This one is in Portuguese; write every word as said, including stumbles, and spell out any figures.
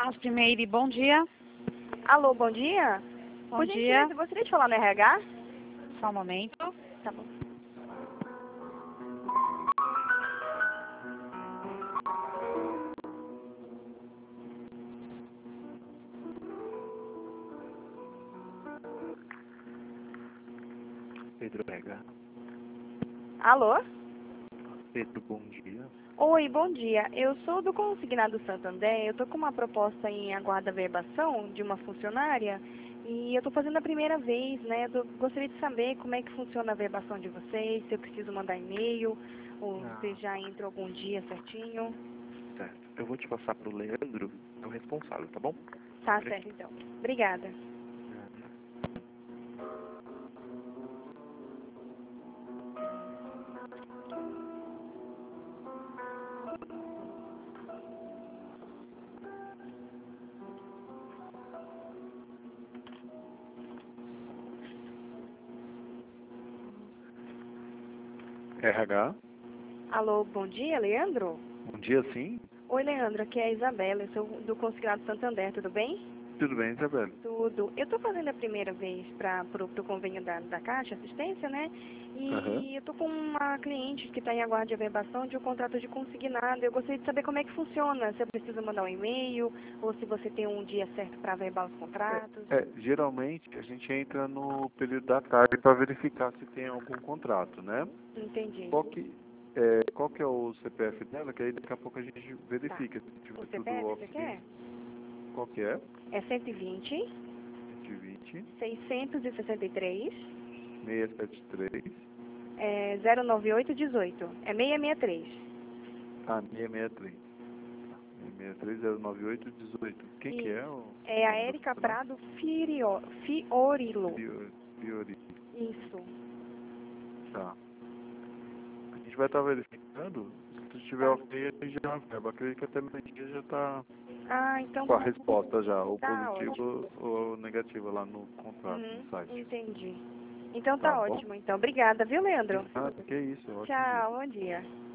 Aspimeire, bom dia. Alô, bom dia? Bom Por dia. gentileza, gostaria de falar no R H? Só um momento. Tá bom. Pedro Pega. Alô? Pedro, bom dia. Oi, bom dia. Eu sou do Consignado Santander. Eu tô com uma proposta em aguarda verbação de uma funcionária e eu tô fazendo a primeira vez, né? Eu gostaria de saber como é que funciona a verbação de vocês, se eu preciso mandar e-mail ou Ah. se já entra algum dia certinho. Certo. Eu vou te passar pro Leandro, é o responsável, tá bom? Tá certo, então. Obrigada. R H. Alô, bom dia, Leandro? Bom dia, sim. Oi, Leandro, aqui é a Isabela, eu sou do Consignado Santander, tudo bem? Tudo bem, Isabela? Tudo. Eu estou fazendo a primeira vez para o convênio da, da Caixa Assistência, né? E Aham. eu estou com uma cliente que está em aguardo de averbação de um contrato de consignado. Eu gostaria de saber como é que funciona, se eu preciso mandar um e-mail ou se você tem um dia certo para averbar os contratos. É, geralmente a gente entra no período da tarde para verificar se tem algum contrato, né? Entendi. Qual que, é, qual que é o C P F dela, que aí daqui a pouco a gente Tá. verifica se tiver O tudo C P F você ok. quer? Qual que é? É cento e vinte, cento e vinte, seiscentos e sessenta e três, seiscentos e setenta e três. é, zero nove oito dezoito. É seiscentos e sessenta e três. Ah, seiscentos e sessenta e três. seiscentos e sessenta e três, zero nove oito, dezoito. Quem que é o É a nome da Érica funcionária? Prado Firio, Fiorilo. Fiori. Fiori. Isso. Tá. A gente vai estar verificando. Se estiver Tá. ok, a gente já verba. Acredito que até meio-dia já está Ah, então com a resposta já, ou tá ótimo. positiva ou negativa lá no contrato, no Uhum, site. entendi. Então Tá tá bom? ótimo. Então, obrigada, viu, Leandro? Ah, que isso, ótimo dia. Tchau, bom dia.